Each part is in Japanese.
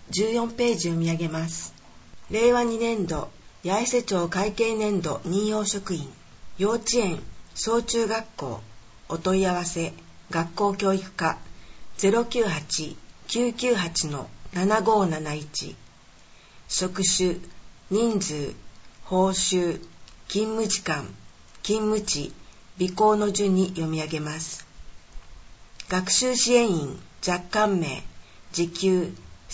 14ページを見上げます。令和2年度八重瀬町会計年度任用職員、幼稚園、小中学校、お問い合わせ、学校教育課 098-998-7571、職種、人数、報酬、勤務時間、勤務地、備考の順に読み上げます。学習支援員若干名、時給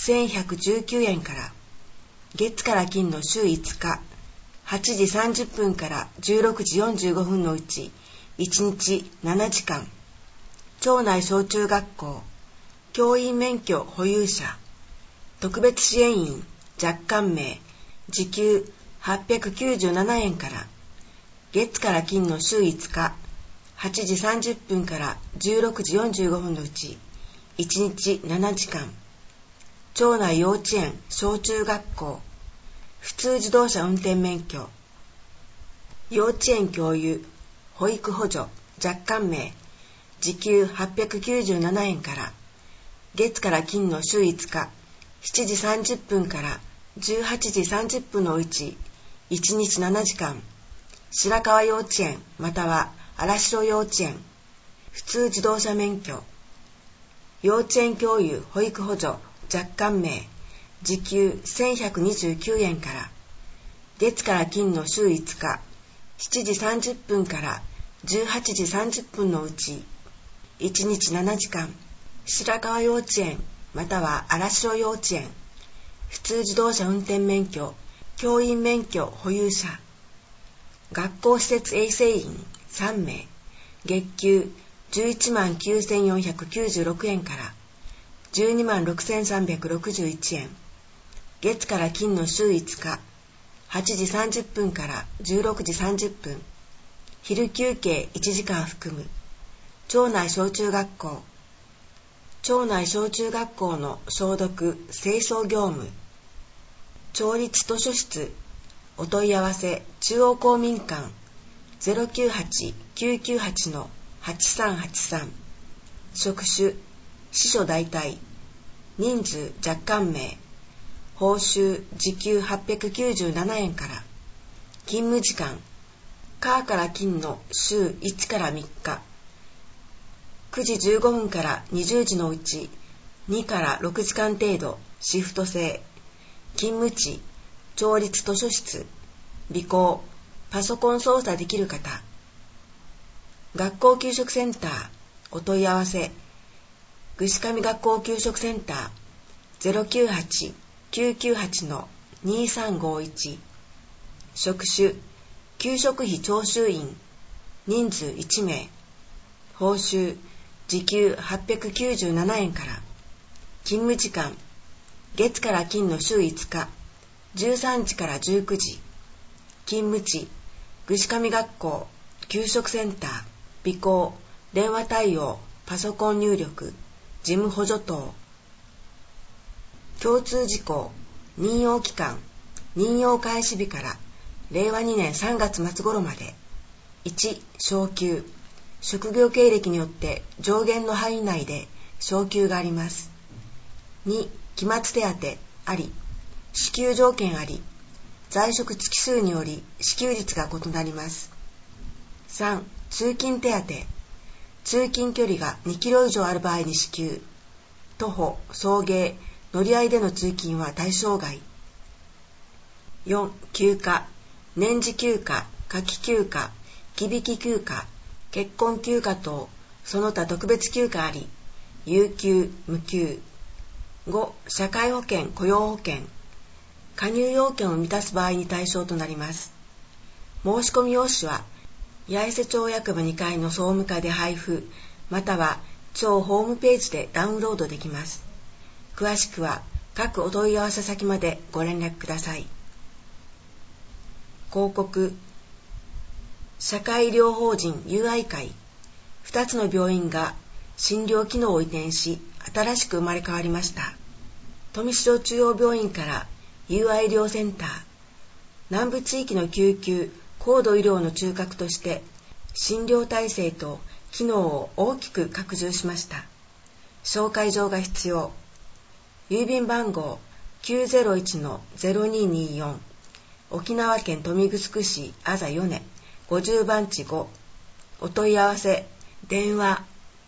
1119円から、月から金の週5日、8時30分から16時45分のうち、1日7時間、町内小中学校、教員免許保有者、特別支援員若干名、時給897円から、月から金の週5日、8時30分から16時45分のうち、1日7時間、町内幼稚園、小中学校、普通自動車運転免許、幼稚園教諭、保育補助、若干名、時給897円から、月から金の週5日、7時30分から18時30分のうち、1日7時間、白川幼稚園または荒城幼稚園、普通自動車免許、幼稚園教諭保育補助若干名、時給1129円から、月から金の週5日、7時30分から18時30分のうち、1日7時間、白川幼稚園または荒城幼稚園、普通自動車運転免許、教員免許保有者、学校施設衛生員3名、月給11万9496円から12万6361円、月から金の週5日、8時30分から16時30分、昼休憩1時間含む、町内小中学校、町内小中学校の消毒・清掃業務、町立図書室、お問い合わせ中央公民館 098-998-8383、職種、司書代替、人数若干名、報酬時給897円から、勤務時間、火から金の週1から3日、9時15分から20時のうち2から6時間程度シフト制、勤務地、町立図書室、備考、パソコン操作できる方、学校給食センター、お問い合わせ、串上学校給食センター 098-998-2351、職種、給食費徴収員、人数1名、報酬、時給897円から、勤務時間、月から金の週5日、13時から19時、勤務地、串上学校、給食センター、備考、電話対応、パソコン入力、事務補助等。共通事項、任用期間、任用開始日から令和2年3月末頃まで。1、昇給、職業経歴によって上限の範囲内で昇給があります。2、期末手当あり、支給条件あり、在職月数により支給率が異なります。3、通勤手当、通勤距離が2キロ以上ある場合に支給、徒歩、送迎、乗り合いでの通勤は対象外。4、休暇、年次休暇、夏季休暇、忌引き休暇、結婚休暇等、その他特別休暇あり、有給、無給。5、社会保険、雇用保険、加入要件を満たす場合に対象となります。申込用紙は、八重瀬町役場2階の総務課で配布、または町ホームページでダウンロードできます。詳しくは各お問い合わせ先までご連絡ください。広告、社会医療法人友愛会、2つの病院が診療機能を移転し、新しく生まれ変わりました。富城中央病院から友愛医療センター、南部地域の救急・高度医療の中核として診療体制と機能を大きく拡充しました。紹介状が必要。郵便番号 901-0224 沖縄県豊見城市あざ米50番地5お問い合わせ電話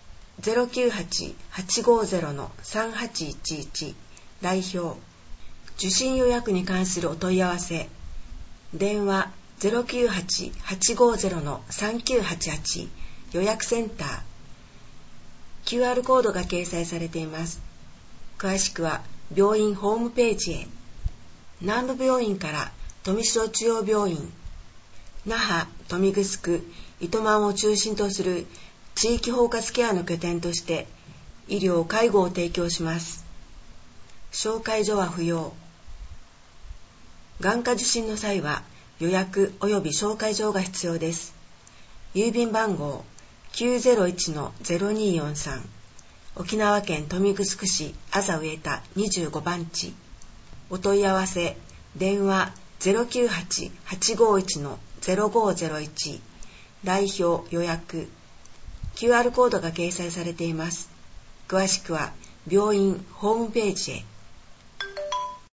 098-850-3811 代表受診予約に関するお問い合わせ電話 098-850-3988 予約センター QR コードが掲載されています。詳しくは病院ホームページへ。南部病院から富城中央病院、那覇、豊見城、糸満を中心とする地域包括ケアの拠点として医療・介護を提供します。紹介所は不要。眼科受診の際は予約及び紹介状が必要です。郵便番号 901-0243 沖縄県豊見城市あざ上田25番地お問い合わせ電話 098-851-0501 代表予約 QR コードが掲載されています。詳しくは病院ホームページへ。